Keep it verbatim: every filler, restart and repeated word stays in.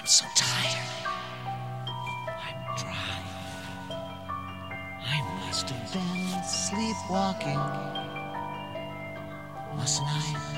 I'm so tired. I'm dry. I must have been sleepwalking, mustn't I?